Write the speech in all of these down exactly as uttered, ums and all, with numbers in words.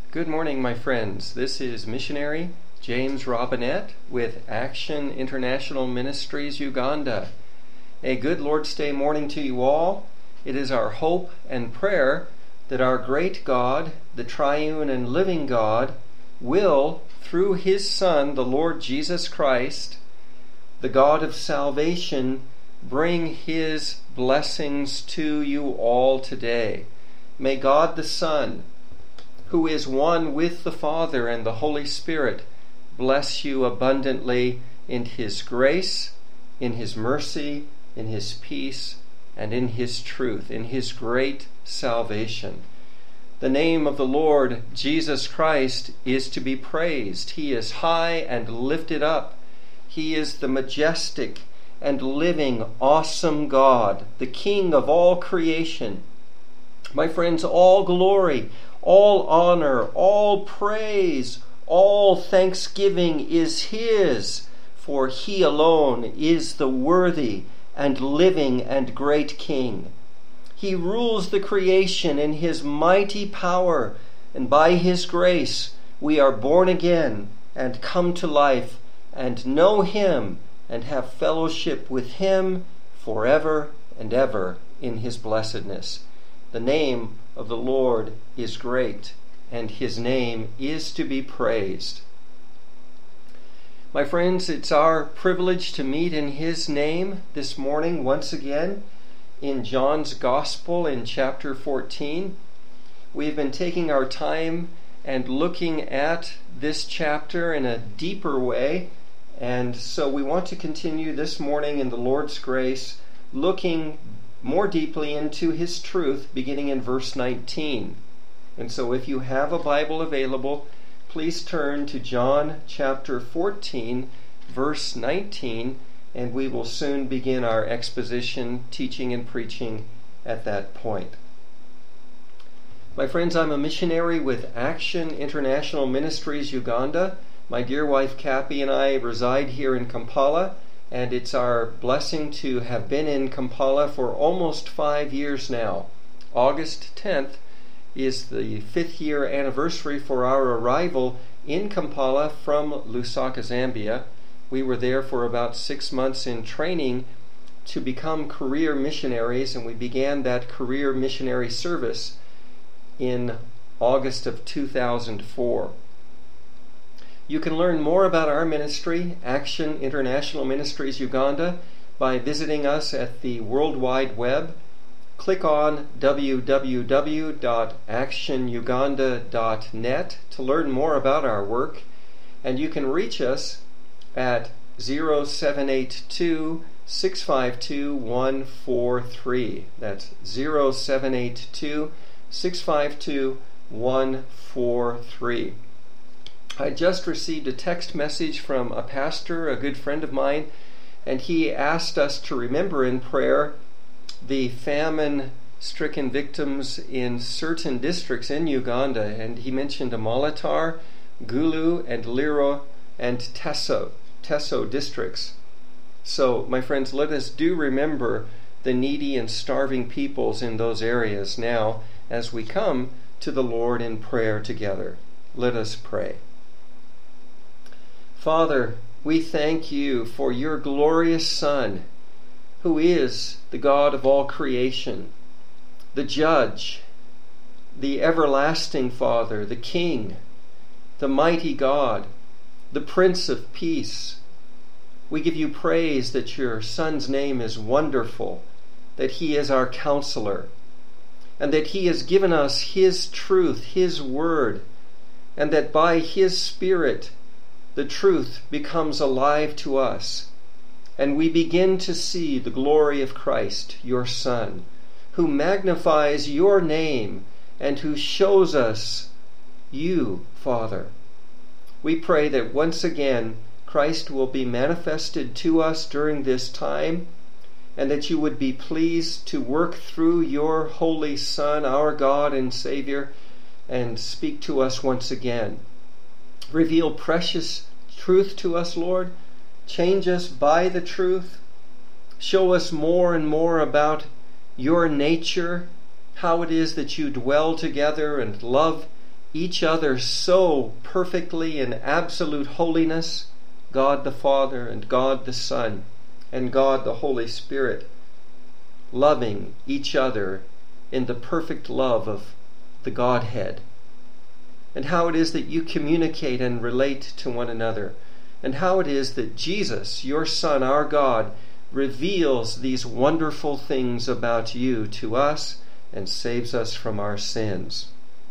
Good morning, my friends. This is missionary James Robinette with Action International Ministries Uganda. A good Lord's Day morning to you all. It is our hope and prayer that our great God, the triune and living God, will, through His Son, the Lord Jesus Christ, the God of salvation, bring His blessings to you all today. May God the Son, who is one with the Father and the Holy Spirit, bless you abundantly in His grace, in His mercy, in His peace, and in His truth, in His great salvation. The name of the Lord Jesus Christ is to be praised. He is high and lifted up. He is the majestic and living, awesome God, the King of all creation. My friends, all glory, all honor, all praise, all thanksgiving is His, for He alone is the worthy and living and great King. He rules the creation in His mighty power, and by His grace we are born again and come to life and know Him and have fellowship with Him forever and ever in His blessedness. The name of the Lord is great, and His name is to be praised. My friends, it's our privilege to meet in His name this morning once again in John's Gospel in chapter fourteen. We've been taking our time and looking at this chapter in a deeper way, and so we want to continue this morning in the Lord's grace, looking more deeply into His truth, beginning in verse nineteen. And so if you have a Bible available, please turn to John chapter fourteen, verse nineteen, and we will soon begin our exposition, teaching and preaching at that point. My friends, I'm a missionary with Action International Ministries Uganda. My dear wife Cappy and I reside here in Kampala, and it's our blessing to have been in Kampala for almost five years now. August tenth is the fifth year anniversary for our arrival in Kampala from Lusaka, Zambia. We were there for about six months in training to become career missionaries, and we began that career missionary service in August of two thousand four. You can learn more about our ministry, Action International Ministries Uganda, by visiting us at the World Wide Web. Click on w w w dot action uganda dot net to learn more about our work, and you can reach us at zero seven eight two, six five two, one four three. That's zero seven eight two, six five two, one four three. I just received a text message from a pastor, a good friend of mine, and he asked us to remember in prayer the famine-stricken victims in certain districts in Uganda, and he mentioned Amalatar, Gulu, and Liro, and Teso, Teso districts. So, my friends, let us do remember the needy and starving peoples in those areas now as we come to the Lord in prayer together. Let us pray. Father, we thank You for Your glorious Son, who is the God of all creation, the Judge, the everlasting Father, the King, the mighty God, the Prince of Peace. We give You praise that Your Son's name is wonderful, that He is our counselor, and that He has given us His truth, His word, and that by His Spirit the truth becomes alive to us, and we begin to see the glory of Christ, Your Son, who magnifies Your name and who shows us You, Father. We pray that once again Christ will be manifested to us during this time, and that You would be pleased to work through Your Holy Son, our God and Savior, and speak to us once again. Reveal precious truth to us, Lord. Change us by the truth. Show us more and more about Your nature, how it is that You dwell together and love each other so perfectly in absolute holiness, God the Father and God the Son and God the Holy Spirit, loving each other in the perfect love of the Godhead, and how it is that you communicate and relate to one another, and how it is that Jesus, your Son, our God, reveals these wonderful things about you to us and saves us from our sins.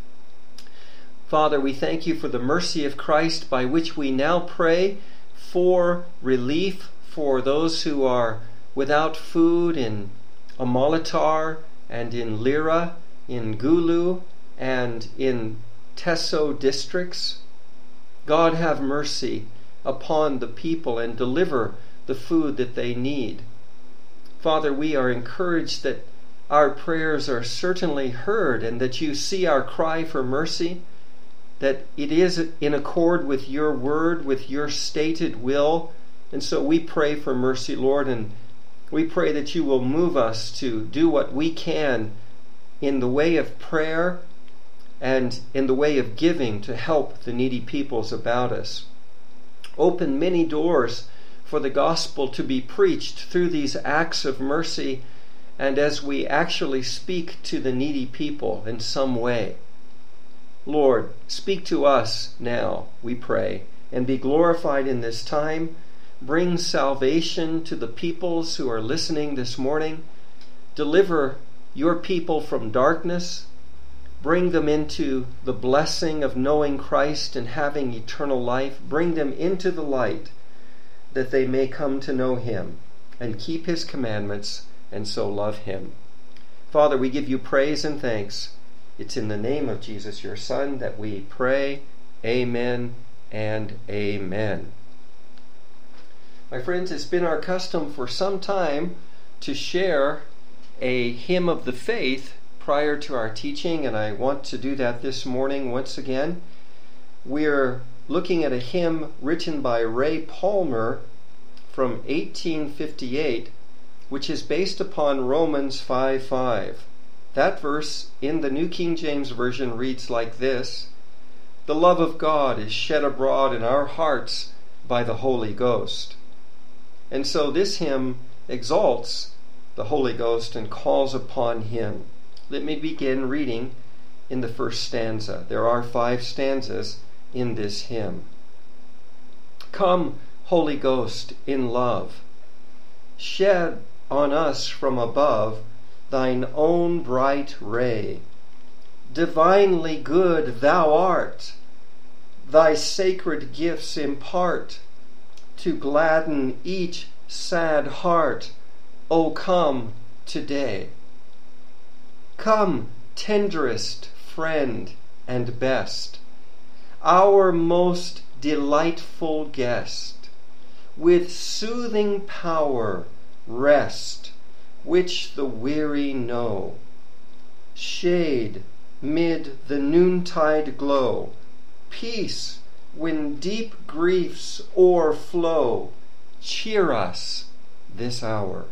Father, we thank you for the mercy of Christ by which we now pray for relief for those who are without food in Amalatar and in Lira, in Gulu, and in Teso districts. God, have mercy upon the people and deliver the food that they need. Father, we are encouraged that our prayers are certainly heard and that you see our cry for mercy, that it is in accord with your word, with your stated will. And so we pray for mercy, Lord, and we pray that you will move us to do what we can in the way of prayer and in the way of giving to help the needy peoples about us. Open many doors for the gospel to be preached through these acts of mercy, and as we actually speak to the needy people in some way. Lord, speak to us now, we pray, and be glorified in this time. Bring salvation to the peoples who are listening this morning. Deliver your people from darkness. Bring them into the blessing of knowing Christ and having eternal life. Bring them into the light that they may come to know him and keep his commandments and so love him. Father, we give you praise and thanks. It's in the name of Jesus, your Son, that we pray. Amen and amen. My friends, it's been our custom for some time to share a hymn of the faith prior to our teaching, and I want to do that this morning once again. We're looking at a hymn written by Ray Palmer from eighteen fifty-eight, which is based upon Romans five five. That verse in the New King James Version reads like this: "The love of God is shed abroad in our hearts by the Holy Ghost." And so this hymn exalts the Holy Ghost and calls upon him. Let me begin reading in the first stanza. There are five stanzas in this hymn. Come, Holy Ghost, in love, shed on us from above thine own bright ray. Divinely good thou art, thy sacred gifts impart to gladden each sad heart. O come today. Come, tenderest friend and best, our most delightful guest, with soothing power rest which the weary know. Shade mid the noontide glow, peace when deep griefs o'erflow. Cheer us this hour.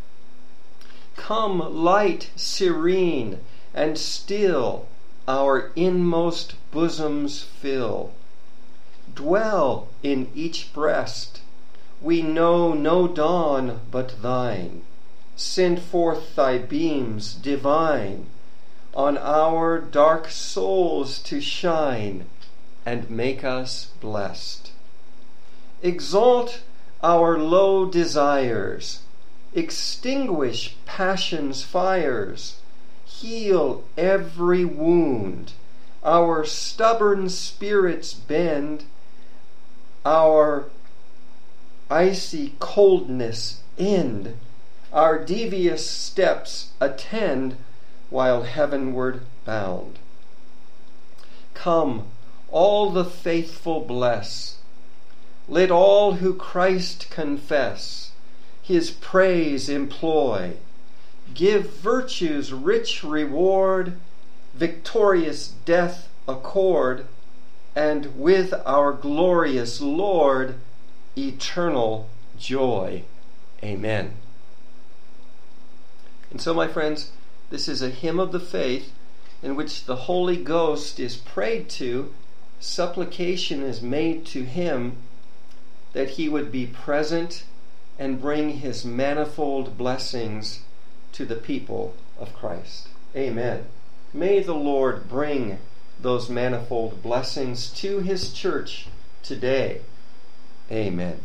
Come, light serene and still, our inmost bosoms fill. Dwell in each breast, we know no dawn but thine. Send forth thy beams divine on our dark souls to shine, and make us blessed. Exalt our low desires, extinguish passion's fires, heal every wound, our stubborn spirits bend, our icy coldness end, our devious steps attend while heavenward bound. Come, all the faithful bless, let all who Christ confess his praise employ. Give virtue's rich reward, victorious death accord, and with our glorious Lord eternal joy. Amen. And so, my friends, this is a hymn of the faith in which the Holy Ghost is prayed to, supplication is made to him that he would be present and bring his manifold blessings to the people of Christ. Amen. May the Lord bring those manifold blessings to his church today. Amen.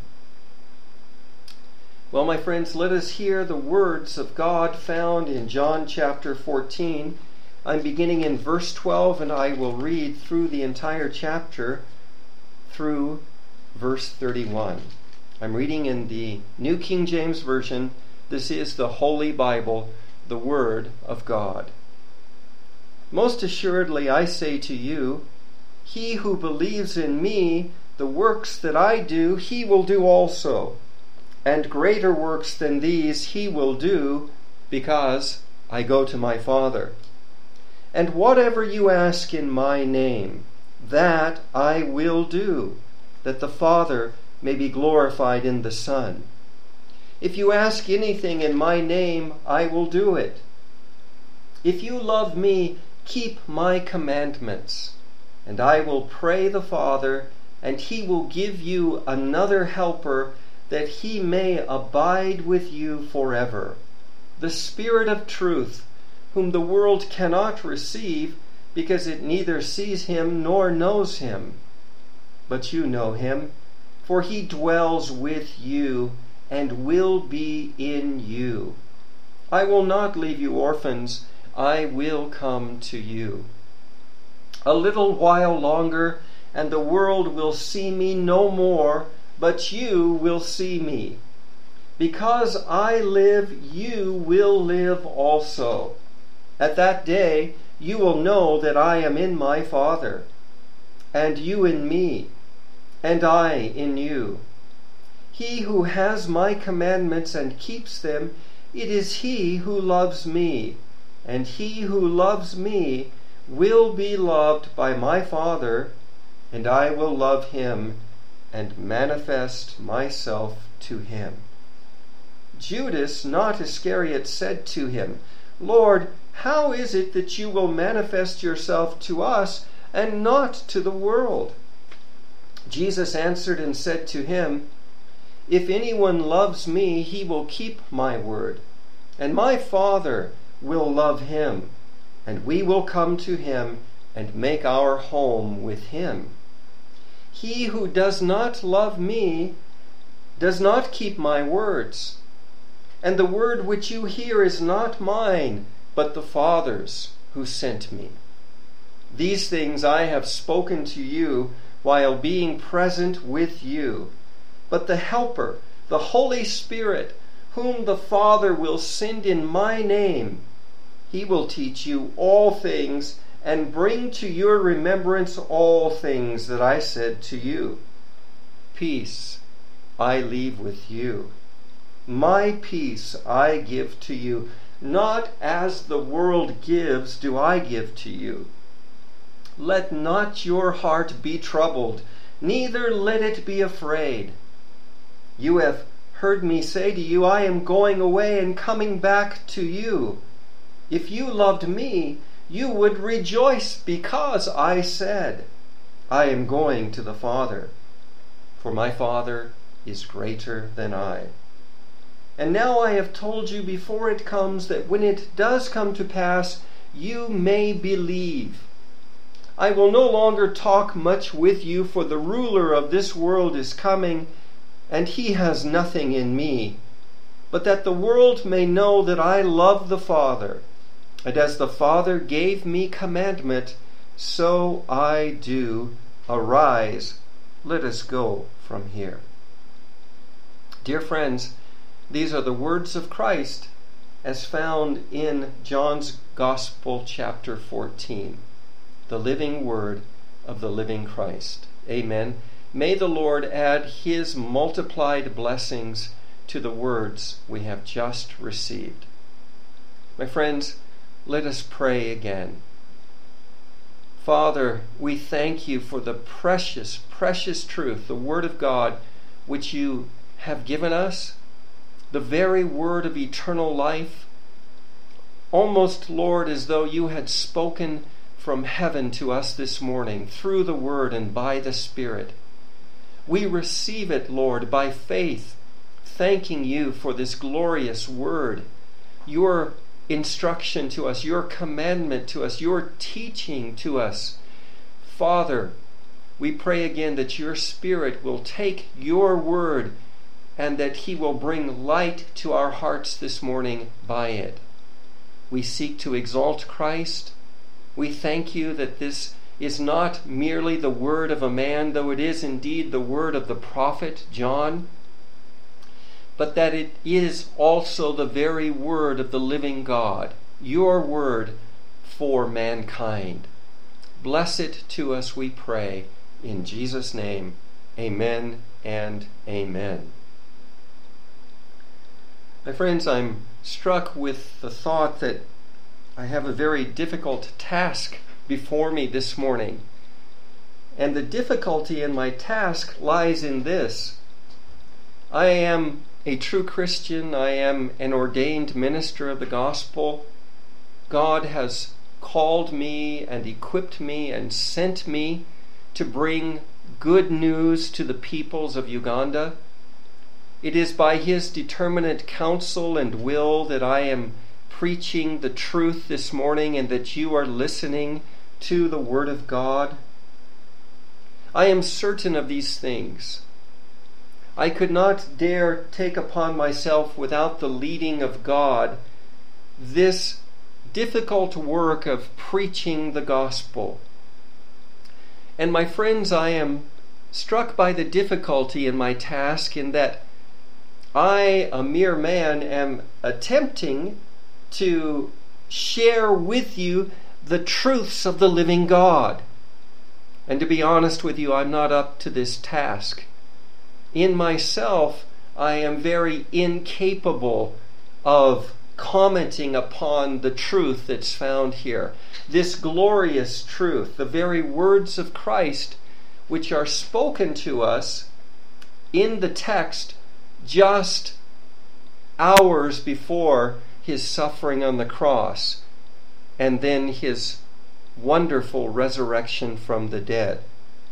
Well, my friends, let us hear the words of God found in John chapter fourteen. I'm beginning in verse twelve, and I will read through the entire chapter through verse thirty-one. I'm reading in the New King James Version. This is the Holy Bible, the Word of God. Most assuredly I say to you, he who believes in me, the works that I do, he will do also. And greater works than these he will do, because I go to my Father. And whatever you ask in my name, that I will do, that the Father may be glorified in the Son. If you ask anything in my name, I will do it. If you love me, keep my commandments, and I will pray the Father, and he will give you another helper, that he may abide with you forever, the Spirit of truth, whom the world cannot receive, because it neither sees him nor knows him. But you know him, for he dwells with you and will be in you. I will not leave you orphans, I will come to you. A little while longer, and the world will see me no more, but you will see me. Because I live, you will live also. At that day you will know that I am in my Father, and you in me, and I in you. He who has my commandments and keeps them, it is he who loves me, and he who loves me will be loved by my Father, and I will love him and manifest myself to him. Judas, not Iscariot, said to him, Lord, how is it that you will manifest yourself to us and not to the world? Jesus answered and said to him, If anyone loves me, he will keep my word, and my Father will love him, and we will come to him and make our home with him. He who does not love me does not keep my words, and the word which you hear is not mine, but the Father's who sent me. These things I have spoken to you while being present with you. But the Helper, the Holy Spirit, whom the Father will send in my name, he will teach you all things and bring to your remembrance all things that I said to you. Peace I leave with you. My peace I give to you. Not as the world gives do I give to you. Let not your heart be troubled, neither let it be afraid. You have heard me say to you, I am going away and coming back to you. If you loved me, you would rejoice because I said, I am going to the Father, for my Father is greater than I. And now I have told you before it comes, that when it does come to pass, you may believe. I will no longer talk much with you, for the ruler of this world is coming, and he has nothing in me, but that the world may know that I love the Father, and as the Father gave me commandment, so I do. Arise, let us go from here. Dear friends, these are the words of Christ as found in John's Gospel, chapter fourteen, the living word of the living Christ. Amen. May the Lord add his multiplied blessings to the words we have just received. My friends, let us pray again. Father, we thank you for the precious, precious truth, the Word of God, which you have given us, the very word of eternal life. almost, Lord, as though you had spoken from heaven to us this morning through the Word and by the Spirit. We receive it, Lord, by faith, thanking you for this glorious Word, your instruction to us, your commandment to us, your teaching to us. Father, we pray again that your Spirit will take your Word and that he will bring light to our hearts this morning by it. We seek to exalt Christ. We thank you that this is not merely the word of a man, though it is indeed the word of the prophet John, but that it is also the very word of the living God, your word for mankind. Bless it to us, we pray, in Jesus' name. Amen and amen. My friends, I'm struck with the thought that I have a very difficult task before me this morning. And the difficulty in my task lies in this. I am a true Christian. I am an ordained minister of the gospel. God has called me and equipped me and sent me to bring good news to the peoples of Uganda. It is by his determinate counsel and will that I am preaching the truth this morning and that you are listening to the Word of God. I am certain of these things. I could not dare take upon myself, without the leading of God, this difficult work of preaching the gospel. And my friends, I am struck by the difficulty in my task in that I, a mere man, am attempting to share with you the truths of the living God. And to be honest with you, I'm not up to this task. In myself, I am very incapable of commenting upon the truth that's found here. This glorious truth, the very words of Christ, which are spoken to us in the text just hours before his suffering on the cross and then his wonderful resurrection from the dead.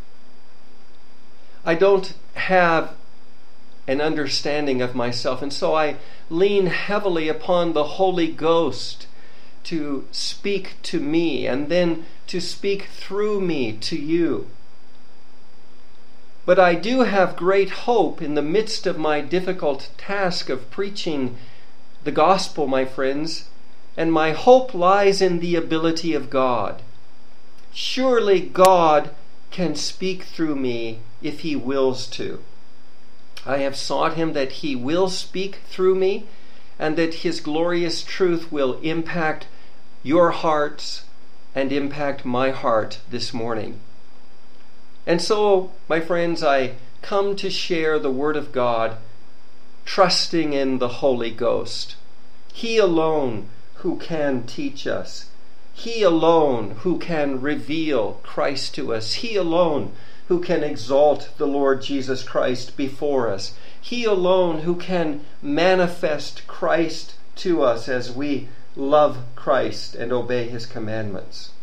I don't have an understanding of myself, and so I lean heavily upon the Holy Ghost to speak to me and then to speak through me to you. But I do have great hope in the midst of my difficult task of preaching the gospel, my friends, and my hope lies in the ability of God. Surely God can speak through me if he wills to. I have sought him that he will speak through me and that his glorious truth will impact your hearts and impact my heart this morning. And so, my friends, I come to share the Word of God, trusting in the Holy Ghost. He alone who can teach us. He alone who can reveal Christ to us. He alone who can exalt the Lord Jesus Christ before us. He alone who can manifest Christ to us as we love Christ and obey his commandments.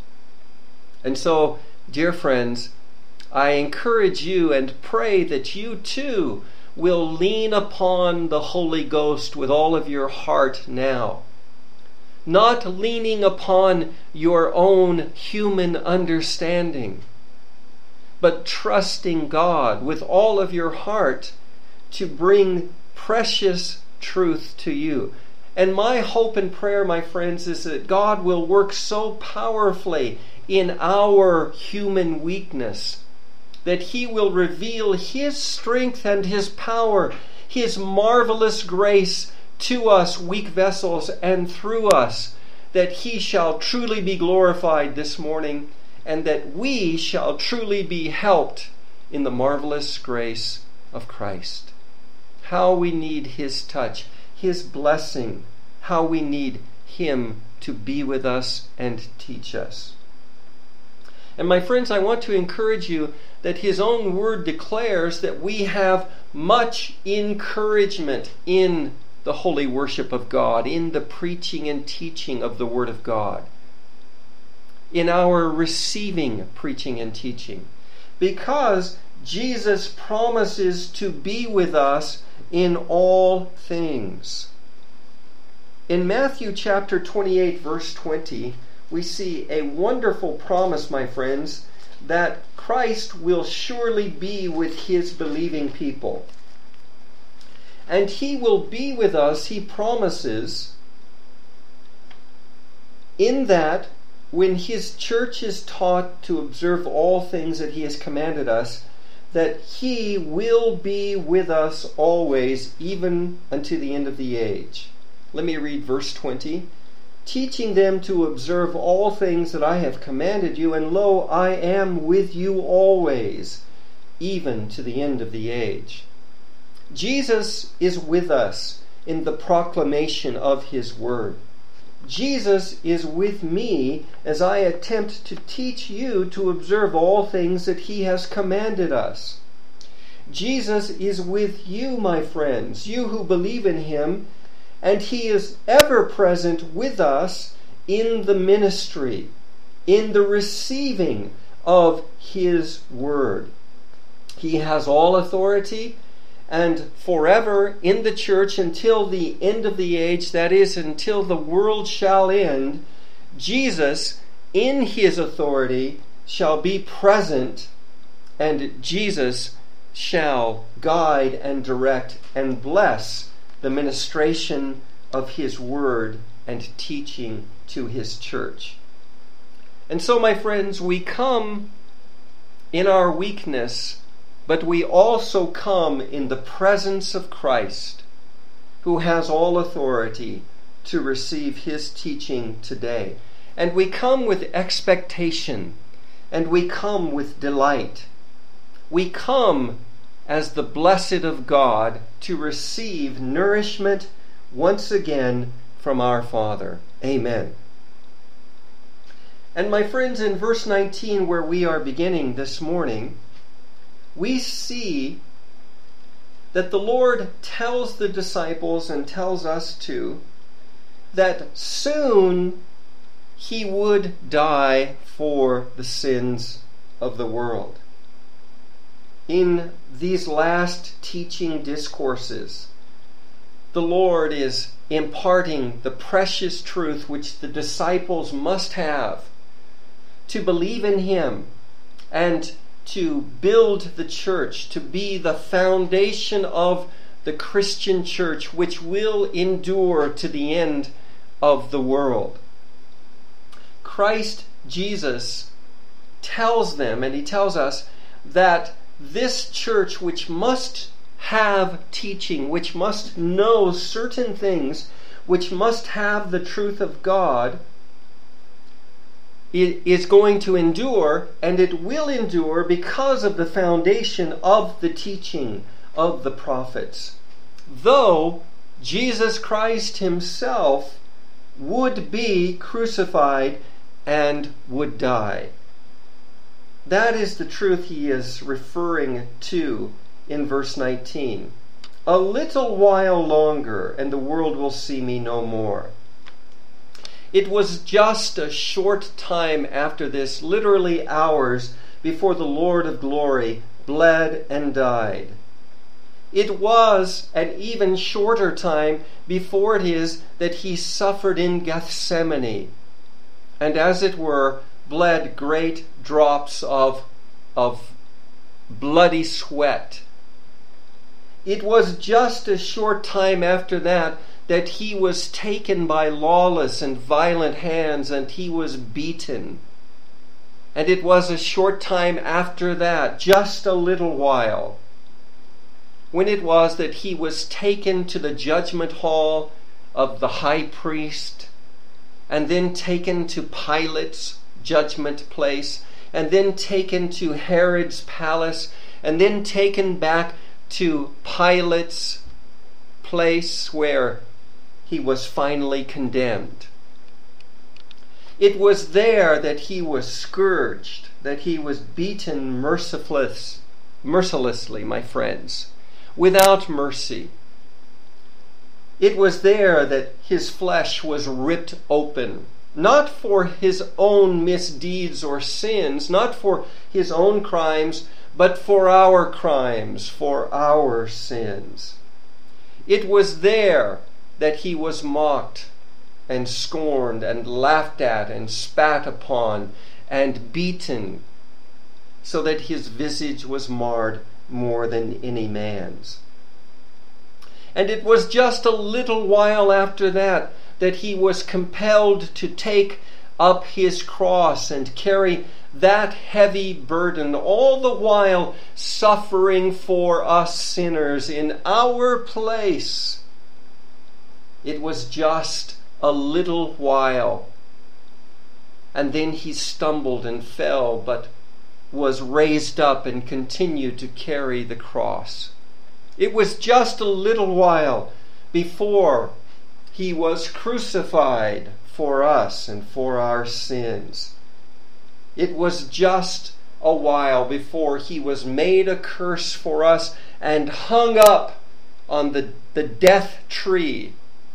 And so, dear friends, I encourage you and pray that you too will lean upon the Holy Ghost with all of your heart now. Not leaning upon your own human understanding, but trusting God with all of your heart to bring precious truth to you. And my hope and prayer, my friends, is that God will work so powerfully in our human weakness that he will reveal his strength and his power, his marvelous grace to us weak vessels and through us, that he shall truly be glorified this morning and that we shall truly be helped in the marvelous grace of Christ. How we need his touch, his blessing, how we need him to be with us and teach us. And my friends, I want to encourage you that his own word declares that we have much encouragement in the holy worship of God, in the preaching and teaching of the Word of God, in our receiving preaching and teaching, because Jesus promises to be with us in all things. In Matthew chapter twenty-eight, verse twenty, we see a wonderful promise, my friends, that Christ will surely be with his believing people. And he will be with us, he promises, in that when his church is taught to observe all things that he has commanded us, that he will be with us always, even unto the end of the age. Let me read verse twenty. Teaching them to observe all things that I have commanded you, and lo, I am with you always, even to the end of the age. Jesus is with us in the proclamation of his word. Jesus is with me as I attempt to teach you to observe all things that he has commanded us. Jesus is with you, my friends, you who believe in him, and he is ever present with us in the ministry, in the receiving of his word. He has all authority, and forever in the church until the end of the age, that is, until the world shall end, Jesus, in his authority, shall be present, and Jesus shall guide and direct and bless the ministration of his word and teaching to his church. And so, my friends, we come in our weakness, but we also come in the presence of Christ, who has all authority to receive his teaching today. And we come with expectation, and we come with delight. We come as the blessed of God to receive nourishment once again from our Father. Amen. And my friends, in verse nineteen, where we are beginning this morning, we see that the Lord tells the disciples and tells us too that soon he would die for the sins of the world. In these last teaching discourses, the Lord is imparting the precious truth which the disciples must have to believe in him and to build the church, to be the foundation of the Christian church, which will endure to the end of the world. Christ Jesus tells them, and he tells us, that this church, which must have teaching, which must know certain things, which must have the truth of God, it is going to endure, and it will endure because of the foundation of the teaching of the prophets. Though Jesus Christ himself would be crucified and would die. That is the truth he is referring to in verse nineteen. A little while longer, and the world will see me no more. It was just a short time after this, literally hours before the Lord of glory bled and died. It was an even shorter time before it is that he suffered in Gethsemane, and as it were, bled great drops of, of bloody sweat. It was just a short time after that that he was taken by lawless and violent hands, and he was beaten. And it was a short time after that, just a little while, when it was that he was taken to the judgment hall of the high priest, and then taken to Pilate's judgment place, and then taken to Herod's palace, and then taken back to Pilate's place where he was finally condemned. It was there that he was scourged, that he was beaten merciless, mercilessly, my friends, without mercy. It was there that his flesh was ripped open, not for his own misdeeds or sins, not for his own crimes, but for our crimes, for our sins. It was there that he was mocked and scorned and laughed at and spat upon and beaten, so that his visage was marred more than any man's. And it was just a little while after that that he was compelled to take up his cross and carry that heavy burden, all the while suffering for us sinners in our place. It was just a little while. And then he stumbled and fell, but was raised up and continued to carry the cross. It was just a little while before he was crucified for us and for our sins. It was just a while before he was made a curse for us and hung up on the, the death tree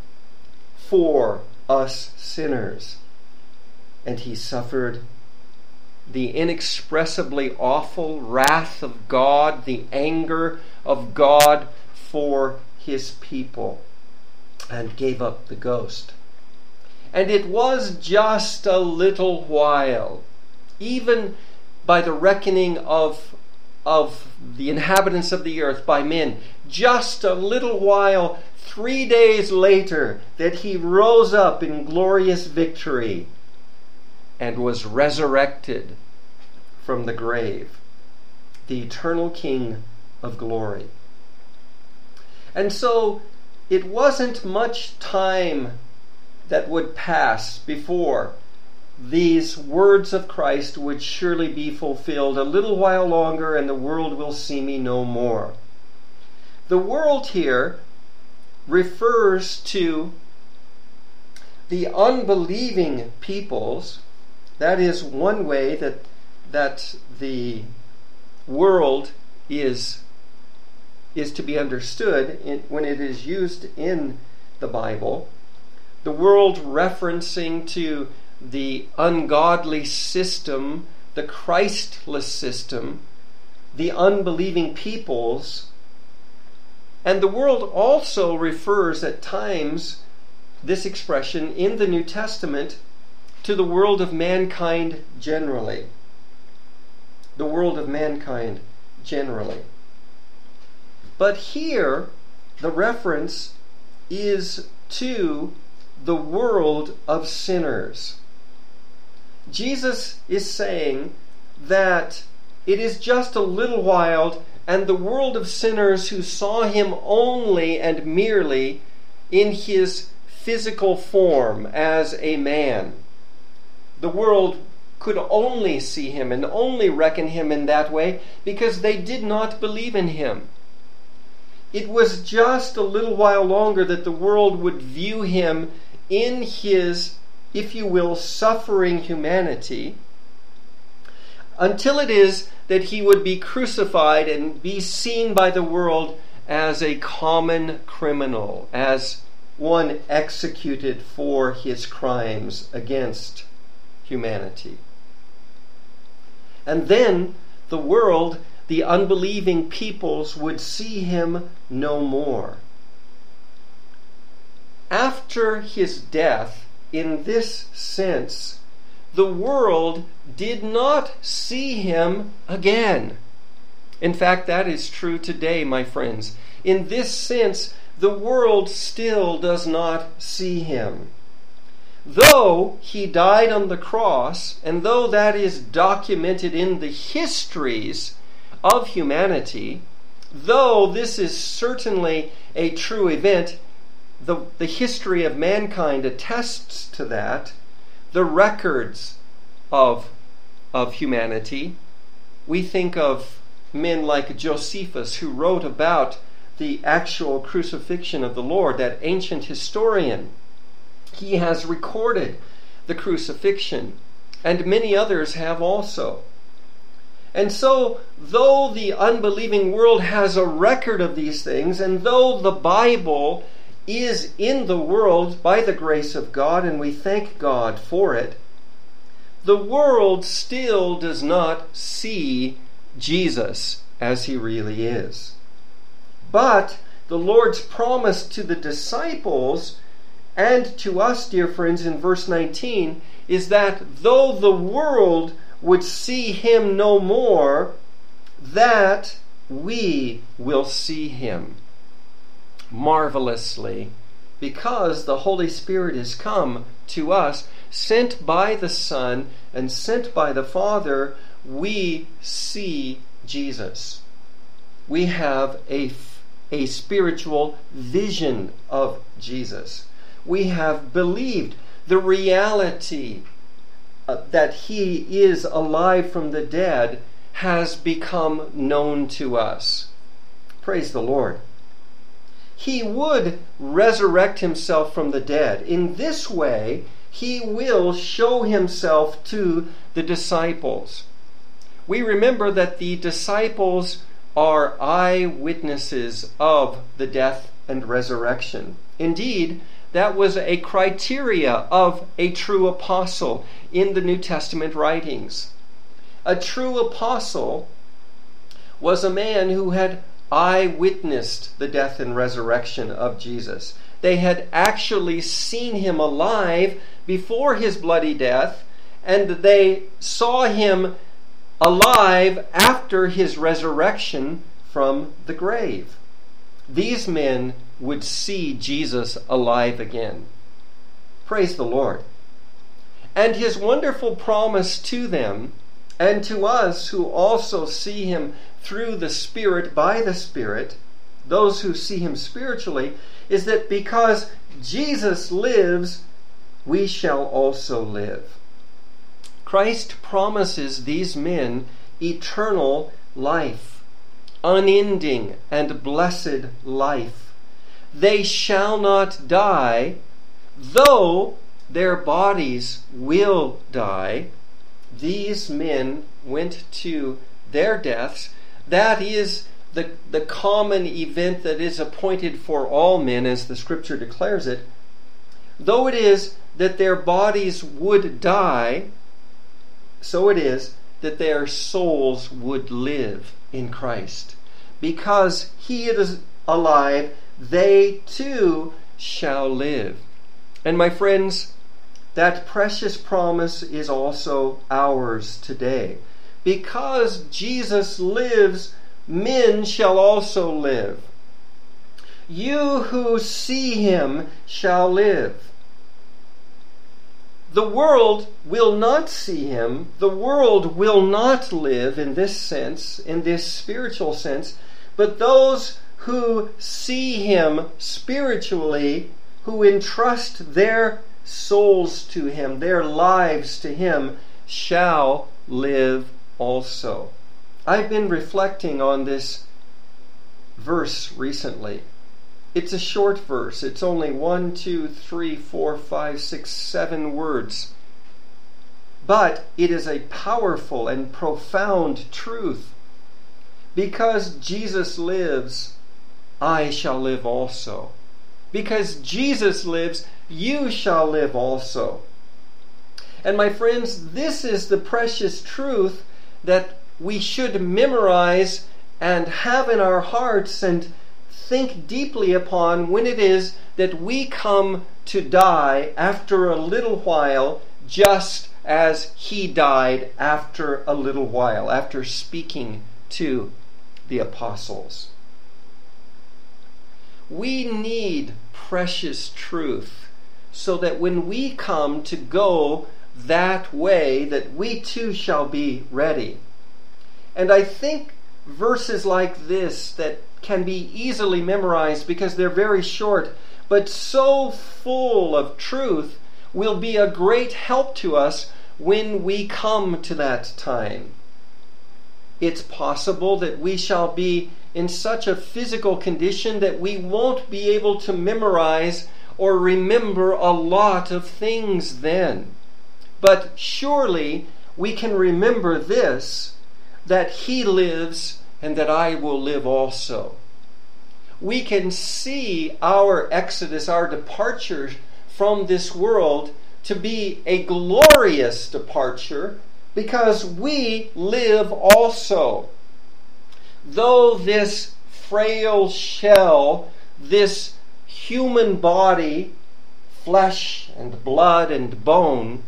for us sinners. And he suffered the inexpressibly awful wrath of God, the anger of God for his people, and gave up the ghost. And it was just a little while, even by the reckoning of, of the inhabitants of the earth, by men, just a little while, three days later, that he rose up in glorious victory and was resurrected from the grave, the eternal King of glory. And so it wasn't much time that would pass before these words of Christ would surely be fulfilled. A little while longer and the world will see me no more. The world here refers to the unbelieving peoples. That is one way that that the world is is to be understood in, when it is used in the Bible. The world referencing to the ungodly system, the Christless system, the unbelieving peoples. And the world also refers at times, this expression in the New Testament, to the world of mankind generally. The world of mankind generally. But here, the reference is to the world of sinners. Jesus is saying that it is just a little while, and the world of sinners who saw him only and merely in his physical form as a man. The world could only see him and only reckon him in that way because they did not believe in him. It was just a little while longer that the world would view him in his, if you will, suffering humanity, until it is that he would be crucified and be seen by the world as a common criminal, as one executed for his crimes against humanity. And then the world, the unbelieving peoples, would see him no more. After his death, in this sense, the world did not see him again. In fact, that is true today, my friends. In this sense, the world still does not see him. Though he died on the cross, and though that is documented in the histories of humanity, though this is certainly a true event, the, the history of mankind attests to that, the records of, of humanity. We think of men like Josephus, who wrote about the actual crucifixion of the Lord, that ancient historian. He has recorded the crucifixion, and many others have also. And so, though the unbelieving world has a record of these things, and though the Bible is in the world by the grace of God, and we thank God for it, the world still does not see Jesus as he really is. But the Lord's promise to the disciples and to us, dear friends, in verse nineteen, is that though the world would see him no more, that we will see him marvelously, because the Holy Spirit is come to us, sent by the Son and sent by the Father. We see Jesus. We have a, a spiritual vision of Jesus. We have believed the reality uh, that he is alive from the dead has become known to us. Praise the Lord. He would resurrect himself from the dead. In this way, he will show himself to the disciples. We remember that the disciples are eyewitnesses of the death and resurrection. Indeed, that was a criteria of a true apostle in the New Testament writings. A true apostle was a man who had eyewitnessed the death and resurrection of Jesus. They had actually seen him alive before his bloody death, and they saw him alive after his resurrection from the grave. These men would see Jesus alive again. Praise the Lord. And his wonderful promise to them and to us who also see him through the Spirit, by the Spirit, those who see him spiritually, is that because Jesus lives, we shall also live. Christ promises these men eternal life, unending and blessed life. They shall not die, though their bodies will die. These men went to their deaths. That is the, the common event that is appointed for all men, as the Scripture declares it. Though it is that their bodies would die, so it is that their souls would live in Christ. Because he is alive, they too shall live. And my friends, that precious promise is also ours today. Because Jesus lives, men shall also live. You who see him shall live. The world will not see him. The world will not live in this sense, in this spiritual sense. But those who see him spiritually, who entrust their souls to him, their lives to him, shall live also. I've been reflecting on this verse recently. It's a short verse. It's only one, two, three, four, five, six, seven words. But it is a powerful and profound truth. Because Jesus lives, I shall live also. Because Jesus lives, you shall live also. And my friends, this is the precious truth that we should memorize and have in our hearts and think deeply upon when it is that we come to die after a little while, just as he died after a little while, after speaking to the apostles. We need precious truth so that when we come to go that way, that we too shall be ready. And I think verses like this that can be easily memorized because they're very short, but so full of truth, will be a great help to us when we come to that time. It's possible that we shall be in such a physical condition that we won't be able to memorize or remember a lot of things then. But surely we can remember this, that he lives and that I will live also. we can see our exodus, our departure from this world to be a glorious departure because we live also. Though this frail shell, this human body, flesh and blood and bone,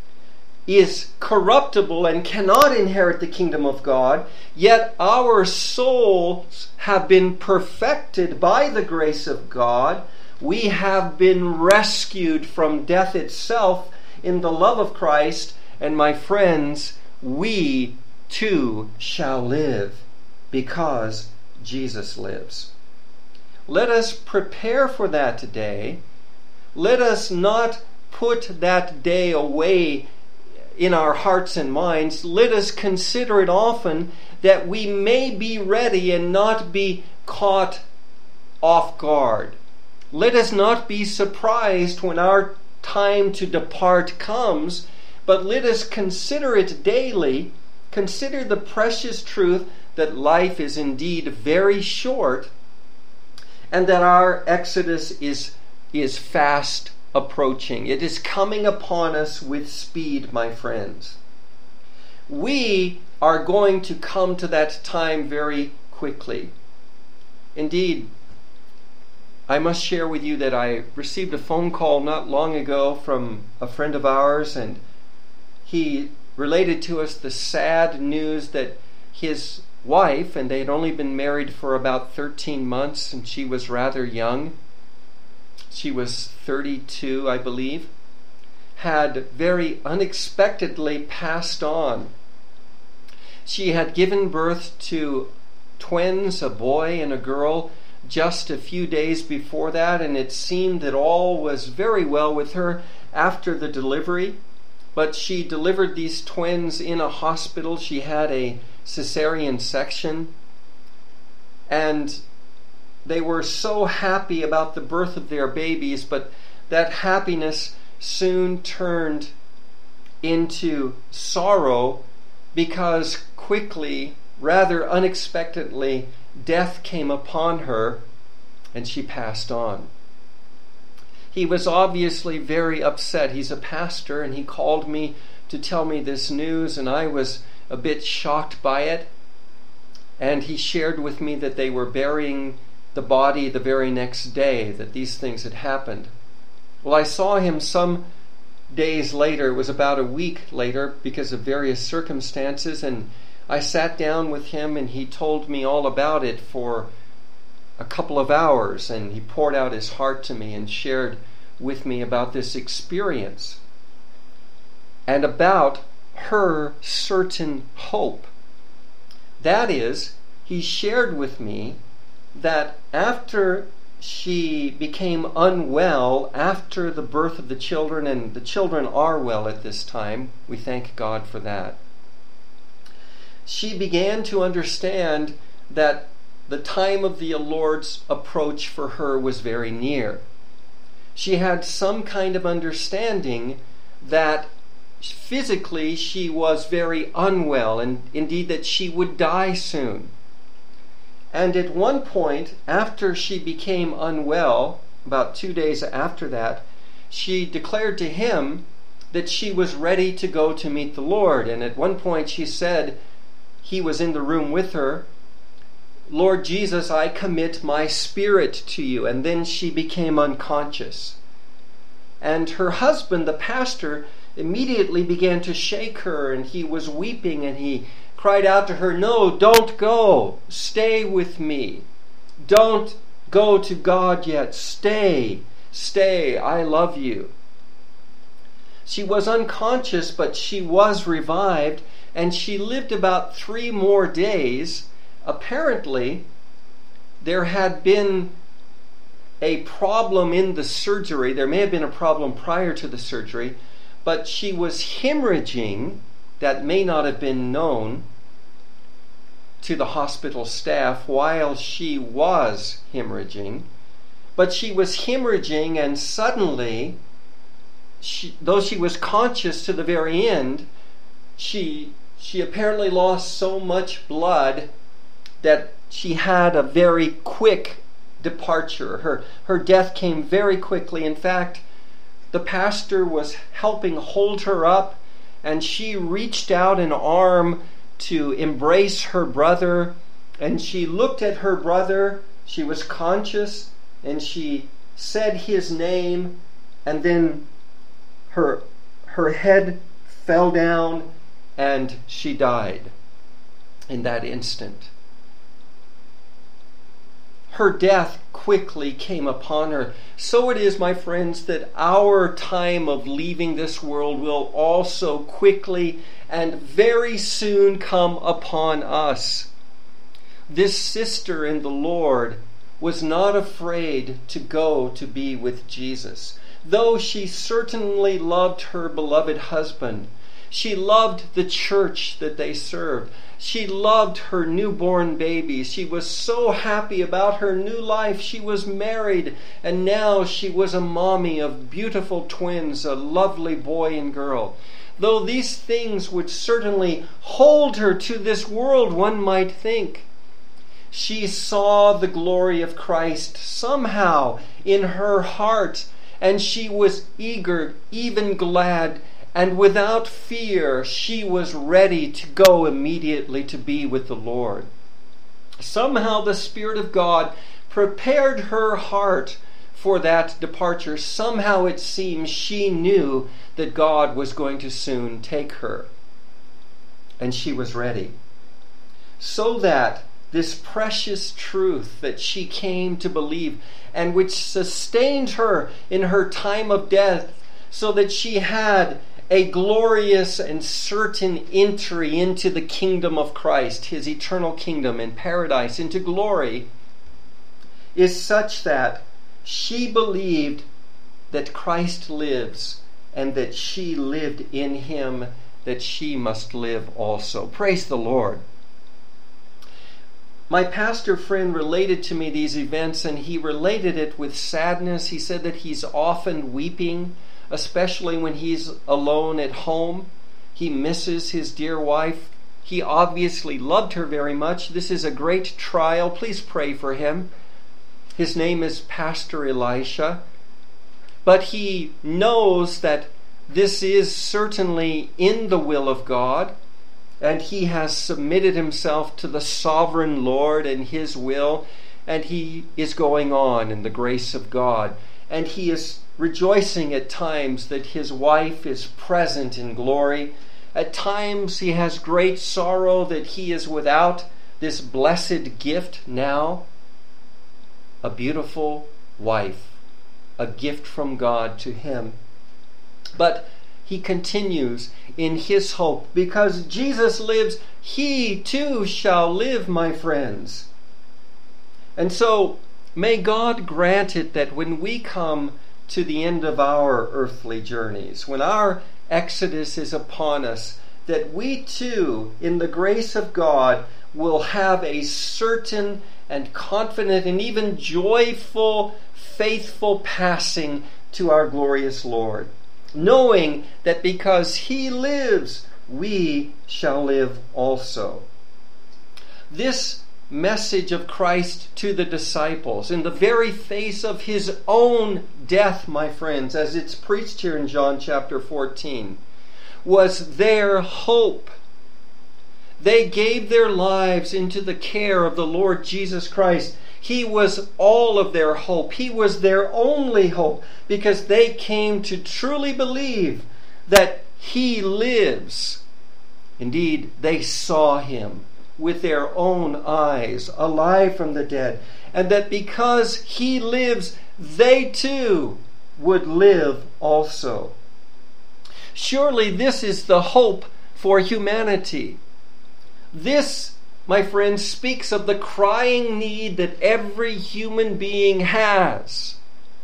is corruptible and cannot inherit the kingdom of God, yet our souls have been perfected by the grace of God. We have been rescued from death itself in the love of Christ, and my friends, we too shall live because Jesus lives. Let us prepare for that today. Let us not put that day away in our hearts and minds. Let us consider it often that we may be ready and not be caught off guard. Let us not be surprised when our time to depart comes, but let us consider it daily. Consider the precious truth that life is indeed very short and that our exodus is, is fast approaching. It is coming upon us with speed, my friends. We are going to come to that time very quickly. Indeed, I must share with you that I received a phone call not long ago from a friend of ours, and he related to us the sad news that his wife, and they had only been married for about thirteen months, and she was rather young. She was thirty-two, I believe, had very unexpectedly passed on. She had given birth to twins, a boy and a girl, just a few days before that, and it seemed that all was very well with her after the delivery. But she delivered these twins in a hospital. She had a cesarean section, and they were so happy about the birth of their babies, but that happiness soon turned into sorrow because quickly, rather unexpectedly, death came upon her and she passed on. He was obviously very upset. He's a pastor, and he called me to tell me this news, and I was a bit shocked by it. And he shared with me that they were burying the body the very next day that these things had happened. Well, I saw him some days later. It was about a week later because of various circumstances, and I sat down with him and he told me all about it for a couple of hours, and he poured out his heart to me and shared with me about this experience and about her certain hope. That is, he shared with me that after she became unwell, after the birth of the children, and the children are well at this time, we thank God for that, she began to understand that the time of the Lord's approach for her was very near. She had some kind of understanding that physically she was very unwell, and indeed that she would die soon. And at one point, after she became unwell, about two days after that, she declared to him that she was ready to go to meet the Lord. And at one point she said, he was in the room with her, "Lord Jesus, I commit my spirit to you." And then she became unconscious. And her husband, the pastor, immediately began to shake her, and he was weeping, and he cried out to her, "No, don't go. Stay with me. Don't go to God yet. Stay. Stay. I love you." She was unconscious, but she was revived, and she lived about three more days. Apparently, there had been a problem in the surgery. There may have been a problem prior to the surgery, but she was hemorrhaging. That may not have been known to the hospital staff while she was hemorrhaging, but she was hemorrhaging, and suddenly, she, though she was conscious to the very end, she she apparently lost so much blood that she had a very quick departure. Her, her death came very quickly. In fact, the pastor was helping hold her up, and she reached out an arm to embrace her brother, and she looked at her brother. She was conscious, and she said his name, and then her, her head fell down, and she died in that instant. Her death quickly came upon her. So it is, my friends, that our time of leaving this world will also quickly and very soon come upon us. This sister in the Lord was not afraid to go to be with Jesus. Though she certainly loved her beloved husband, she loved the church that they served. She loved her newborn baby. She was so happy about her new life. She was married, and now she was a mommy of beautiful twins, a lovely boy and girl. Though these things would certainly hold her to this world, one might think, she saw the glory of Christ somehow in her heart, and she was eager, even glad, and without fear, she was ready to go immediately to be with the Lord. Somehow the Spirit of God prepared her heart for that departure. Somehow it seems she knew that God was going to soon take her. And she was ready. So that this precious truth that she came to believe, and which sustained her in her time of death, so that she had a glorious and certain entry into the kingdom of Christ, his eternal kingdom in paradise, into glory, is such that she believed that Christ lives, and that she lived in him, that she must live also. Praise the Lord. My pastor friend related to me these events, and he related it with sadness. He said that he's often weeping, especially when he's alone at home. He misses his dear wife. He obviously loved her very much. This is a great trial. Please pray for him. His name is Pastor Elisha. But he knows that this is certainly in the will of God, and he has submitted himself to the sovereign Lord and his will, and he is going on in the grace of God. And he is rejoicing at times that his wife is present in glory. At times he has great sorrow that he is without this blessed gift now, a beautiful wife, a gift from God to him. But he continues in his hope, because Jesus lives, he too shall live, my friends. And so may God grant it that when we come to the end of our earthly journeys, when our exodus is upon us, that we too, in the grace of God, will have a certain and confident and even joyful, faithful passing to our glorious Lord, knowing that because he lives, we shall live also. This message of Christ to the disciples, in the very face of his own death, my friends, as it's preached here in John chapter fourteen, was their hope. They gave their lives into the care of the Lord Jesus Christ. He was all of their hope. He was their only hope, because they came to truly believe that he lives. Indeed, they saw him with their own eyes, alive from the dead, and that because he lives, they too would live also. Surely this is the hope for humanity. This, my friends, speaks of the crying need that every human being has.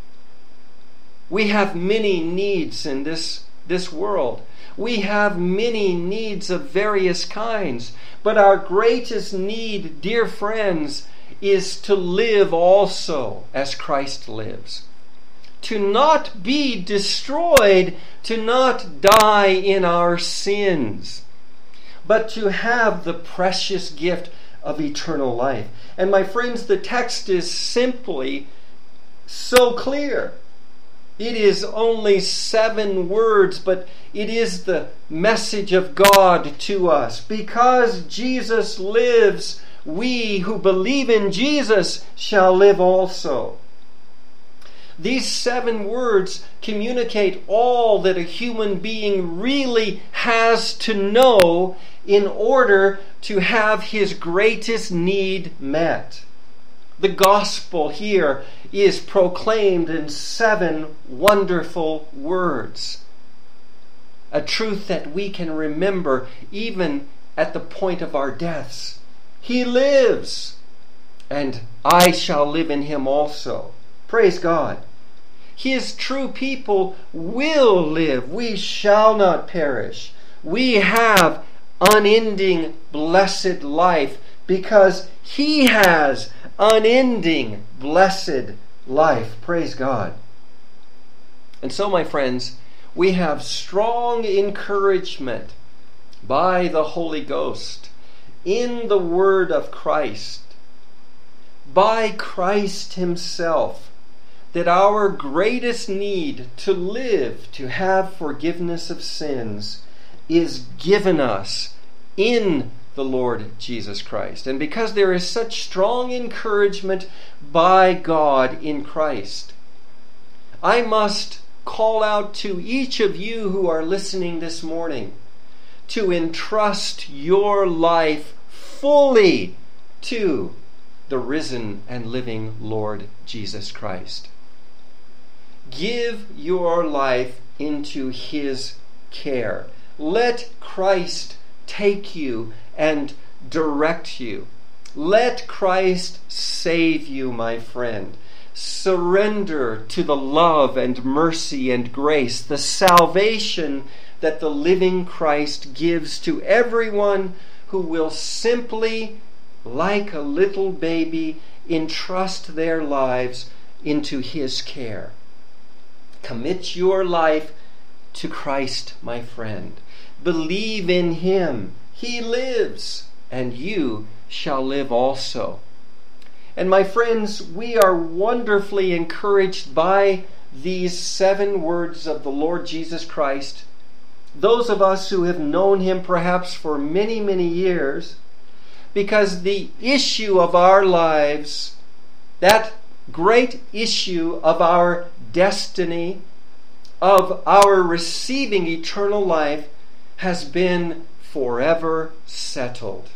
We have many needs in this, this world. We have many needs of various kinds. But our greatest need, dear friends, is to live also as Christ lives. To not be destroyed, to not die in our sins, but to have the precious gift of eternal life. And my friends, the text is simply so clear. It is only seven words, but it is the message of God to us. Because Jesus lives, we who believe in Jesus shall live also. These seven words communicate all that a human being really has to know in order to have his greatest need met. The gospel here is proclaimed in seven wonderful words. A truth that we can remember even at the point of our deaths. He lives, and I shall live in him also. Praise God. His true people will live. We shall not perish. We have unending blessed life because he has unending blessed life. Praise God. And so, my friends, we have strong encouragement by the Holy Ghost in the Word of Christ, by Christ himself, that our greatest need to live, to have forgiveness of sins, is given us in the Lord Jesus Christ. And because there is such strong encouragement by God in Christ, I must call out to each of you who are listening this morning to entrust your life fully to the risen and living Lord Jesus Christ. Give your life into his care. Let Christ take you and direct you. Let Christ save you, my friend. Surrender to the love and mercy and grace, the salvation that the living Christ gives to everyone who will simply, like a little baby, entrust their lives into his care. Commit your life to Christ, my friend. Believe in him. He lives, and you shall live also. And my friends, we are wonderfully encouraged by these seven words of the Lord Jesus Christ. Those of us who have known him perhaps for many, many years, because the issue of our lives, that great issue of our destiny, of our receiving eternal life, has been forever settled.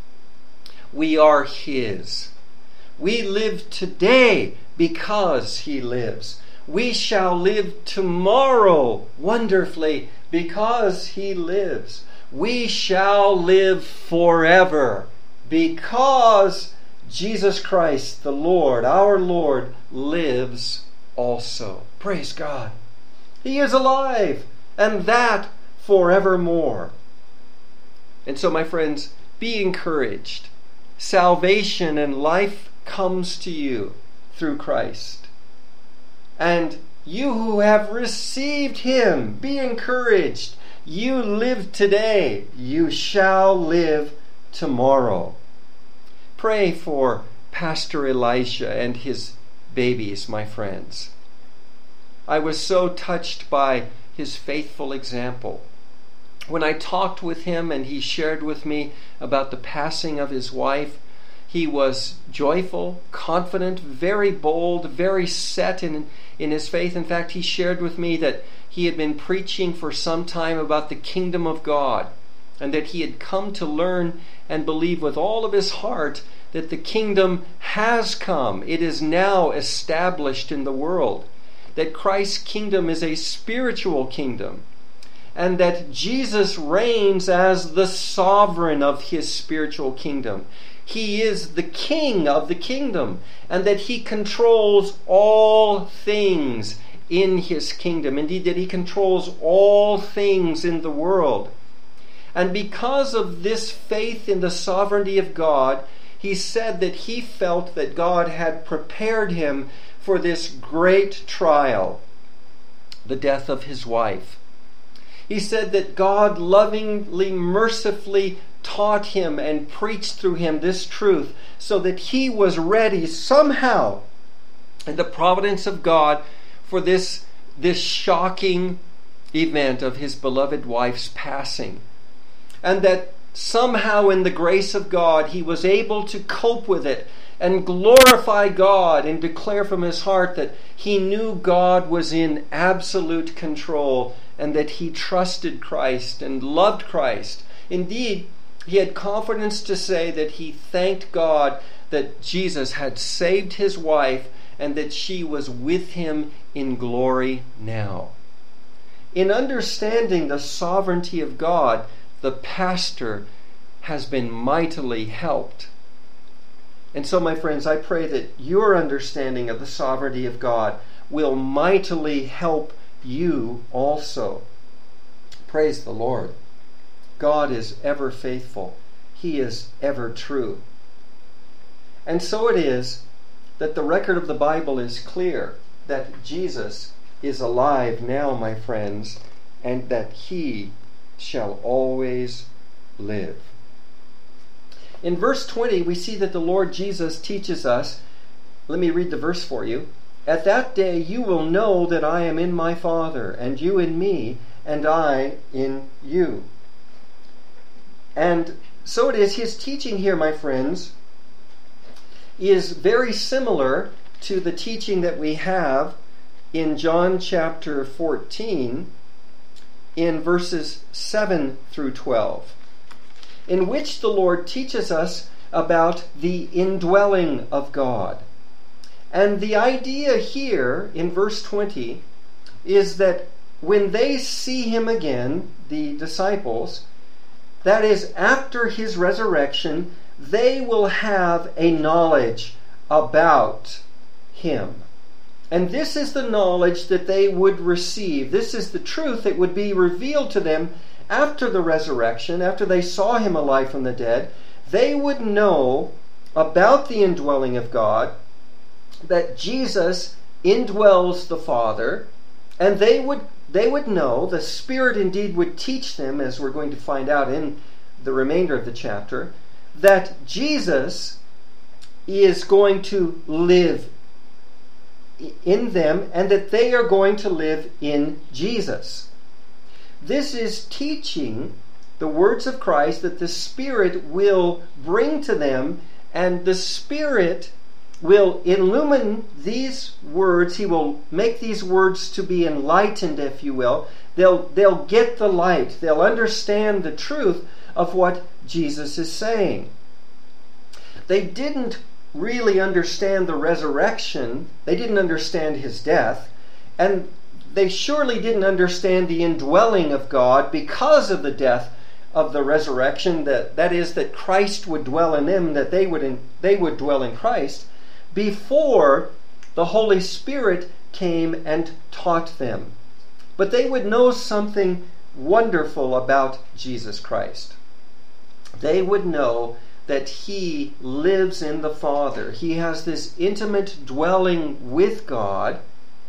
We are his. We live today because he lives. We shall live tomorrow wonderfully because he lives. We shall live forever because Jesus Christ, the Lord, our Lord, lives also. Praise God. He is alive, and that forevermore. And so, my friends, be encouraged. Salvation and life comes to you through Christ. And you who have received him, be encouraged. You live today. You shall live tomorrow. Pray for Pastor Elisha and his babies, my friends. I was so touched by his faithful example. When I talked with him and he shared with me about the passing of his wife, he was joyful, confident, very bold, very set in, in his faith. In fact, he shared with me that he had been preaching for some time about the kingdom of God, and that he had come to learn and believe with all of his heart that the kingdom has come. It is now established in the world. That Christ's kingdom is a spiritual kingdom, and that Jesus reigns as the sovereign of his spiritual kingdom. He is the king of the kingdom, and that he controls all things in his kingdom. Indeed, that he controls all things in the world. And because of this faith in the sovereignty of God, he said that he felt that God had prepared him for this great trial, the death of his wife. He said that God lovingly, mercifully taught him and preached through him this truth so that he was ready somehow in the providence of God for this, this shocking event of his beloved wife's passing. And that somehow in the grace of God he was able to cope with it and glorify God and declare from his heart that he knew God was in absolute control and that he trusted Christ and loved Christ. Indeed, he had confidence to say that he thanked God that Jesus had saved his wife and that she was with him in glory now. In understanding the sovereignty of God, the pastor has been mightily helped. And so, my friends, I pray that your understanding of the sovereignty of God will mightily help you also. Praise the Lord. God is ever faithful. He is ever true. And so it is that the record of the Bible is clear that Jesus is alive now, my friends, and that he shall always live. In verse twenty, we see that the Lord Jesus teaches us, let me read the verse for you. At that day you will know that I am in my Father, and you in me, and I in you. And so it is, his teaching here, my friends, is very similar to the teaching that we have in John chapter fourteen, in verses seven through twelve, in which the Lord teaches us about the indwelling of God. And the idea here in verse twenty is that when they see him again, the disciples, that is, after his resurrection, they will have a knowledge about him. And this is the knowledge that they would receive. This is the truth that would be revealed to them after the resurrection, after they saw him alive from the dead. They would know about the indwelling of God, that Jesus indwells the Father, and they would they would know, the Spirit indeed would teach them, as we're going to find out in the remainder of the chapter, that Jesus is going to live in them and that they are going to live in Jesus. This is teaching the words of Christ that the Spirit will bring to them, and the Spirit will illumine these words. He will make these words to be enlightened, if you will. They'll, they'll get the light. They'll understand the truth of what Jesus is saying. They didn't really understand the resurrection. They didn't understand his death. And they surely didn't understand the indwelling of God because of the death of the resurrection. That, that is, that Christ would dwell in them, that they would, in, they would dwell in Christ, before the Holy Spirit came and taught them. But they would know something wonderful about Jesus Christ. They would know that he lives in the Father. He has this intimate dwelling with God,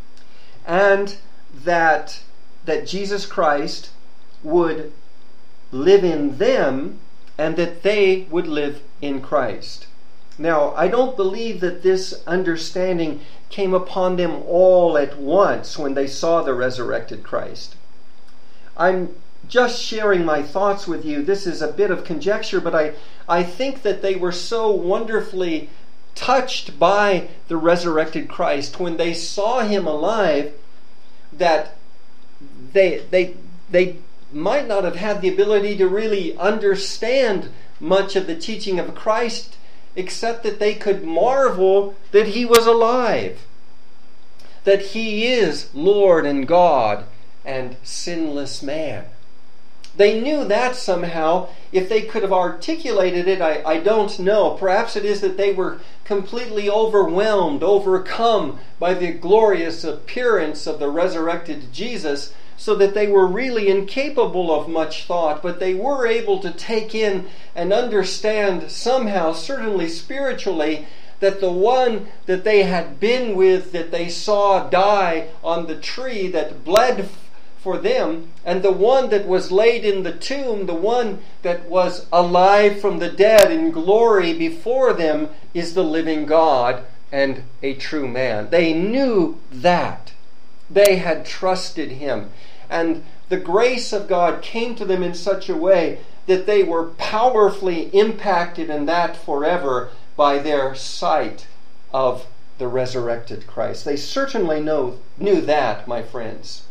and that, that Jesus Christ would live in them, and that they would live in Christ. Now, I don't believe that this understanding came upon them all at once when they saw the resurrected Christ. I'm just sharing my thoughts with you. This is a bit of conjecture, but I, I think that they were so wonderfully touched by the resurrected Christ when they saw him alive that they, they, they might not have had the ability to really understand much of the teaching of Christ, except that they could marvel that he was alive, that he is Lord and God and sinless man. They knew that somehow. If they could have articulated it, I, I don't know. Perhaps it is that they were completely overwhelmed, overcome by the glorious appearance of the resurrected Jesus, so that they were really incapable of much thought, but they were able to take in and understand somehow, certainly spiritually, that the one that they had been with, that they saw die on the tree, that bled for them, and the one that was laid in the tomb, the one that was alive from the dead in glory before them, is the living God and a true man. They knew that. They had trusted him. And the grace of God came to them in such a way that they were powerfully impacted in that forever by their sight of the resurrected Christ. They certainly know, knew that, my friends.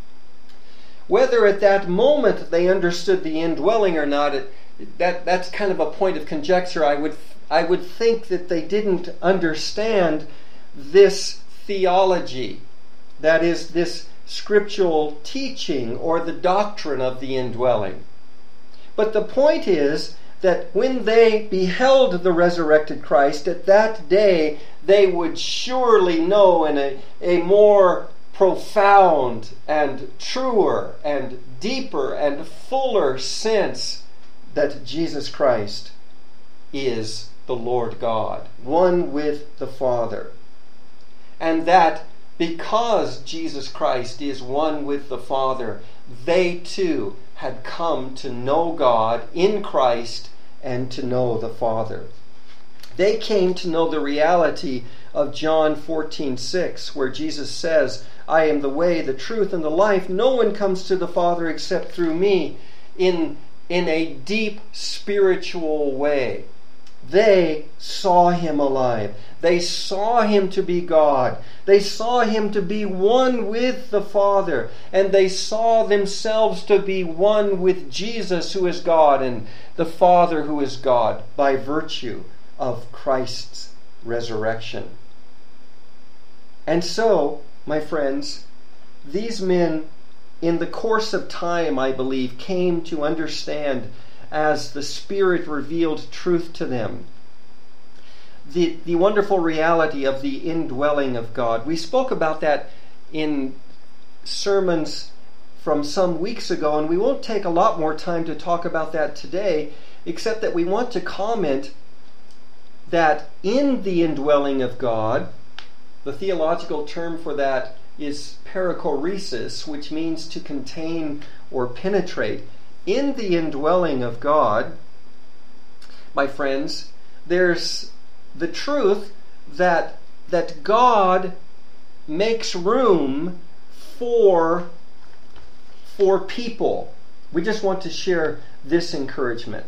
Whether at that moment they understood the indwelling or not, it, that, that's kind of a point of conjecture. I would, I would think that they didn't understand this theology, that is, this scriptural teaching or the doctrine of the indwelling. But the point is that when they beheld the resurrected Christ, at that day they would surely know in a, a more profound and truer and deeper and fuller sense that Jesus Christ is the Lord God, one with the Father. And that because Jesus Christ is one with the Father, they too had come to know God in Christ and to know the Father. They came to know the reality of John fourteen six, where Jesus says, I am the way, the truth, and the life. No one comes to the Father except through me, in, in a deep spiritual way. They saw him alive. They saw him to be God. They saw him to be one with the Father. And they saw themselves to be one with Jesus, who is God, and the Father, who is God, by virtue of Christ's resurrection. And so, my friends, these men, in the course of time, I believe, came to understand, as the Spirit revealed truth to them, the, the wonderful reality of the indwelling of God. We spoke about that in sermons from some weeks ago, and we won't take a lot more time to talk about that today, except that we want to comment that in the indwelling of God, the theological term for that is perichoresis, which means to contain or penetrate. In the indwelling of God, my friends, there's the truth that, that God makes room for, for people. We just want to share this encouragement.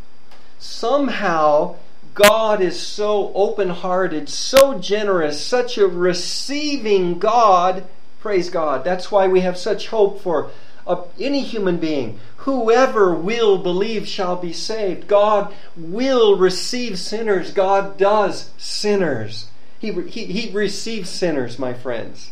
Somehow, God is so open-hearted, so generous, such a receiving God. Praise God. That's why we have such hope for uh, any human being. Whoever will believe shall be saved. God will receive sinners. God does sinners. He, he, he receives sinners, my friends.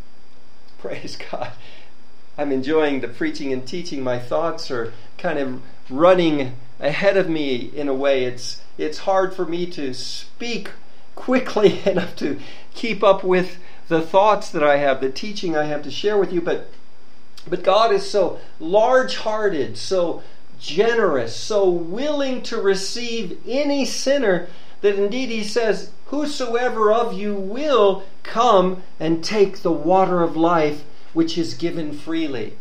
Praise God. I'm enjoying the preaching and teaching. My thoughts are kind of running ahead of me in a way. It's it's hard for me to speak quickly enough to keep up with the thoughts that I have, the teaching I have to share with you. But but God is so large-hearted, so generous, so willing to receive any sinner that indeed He says, whosoever of you will come and take the water of life which is given freely.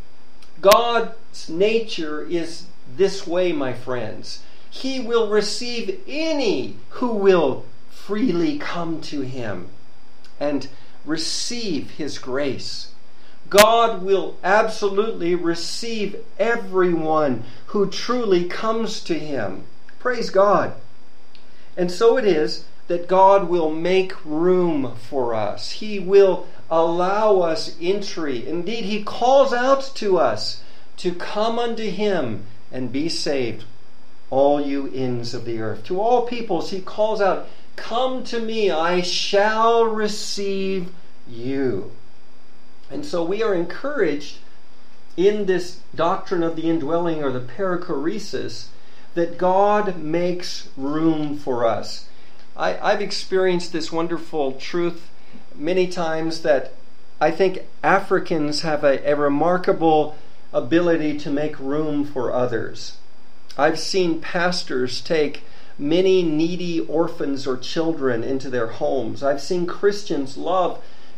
God's nature is this way, my friends. He will receive any who will freely come to Him and receive His grace. God will absolutely receive everyone who truly comes to Him. Praise God. And so it is that God will make room for us. He will allow us entry. Indeed, He calls out to us to come unto Him and be saved, all you ends of the earth. To all peoples He calls out, come to me, I shall receive you. And so we are encouraged in this doctrine of the indwelling, or the perichoresis, that God makes room for us. I, I've experienced this wonderful truth many times, that I think Africans have a, a remarkable ability to make room for others. I've seen pastors take many needy orphans or children into their homes. I've seen Christians love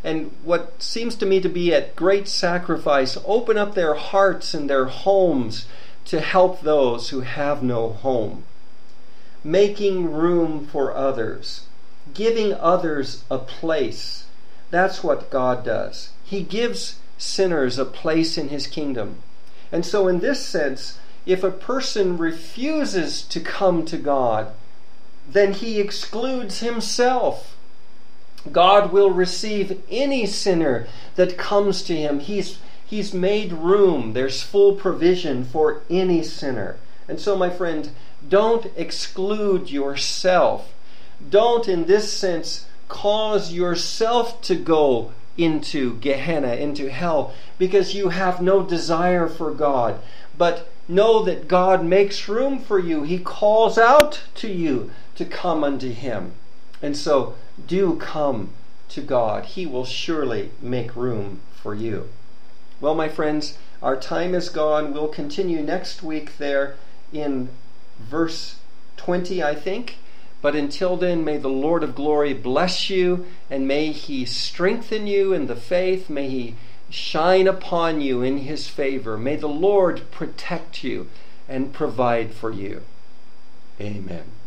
and what seems to me to be at great sacrifice, open up their hearts and their homes to help those who have no home. Making room for others, giving others a place. That's what God does. He gives sinners a place in His kingdom. And so in this sense, if a person refuses to come to God, then he excludes himself. God will receive any sinner that comes to Him. He's, he's made room. There's full provision for any sinner. And so, my friend, don't exclude yourself. Don't, in this sense, cause yourself to go into Gehenna, into hell, because you have no desire for God. But know that God makes room for you. He calls out to you to come unto Him. And so, do come to God. He will surely make room for you. Well, my friends, our time is gone. We'll continue next week there in verse twenty, I think. But until then, may the Lord of glory bless you, and may He strengthen you in the faith. May He shine upon you in His favor. May the Lord protect you and provide for you. Amen.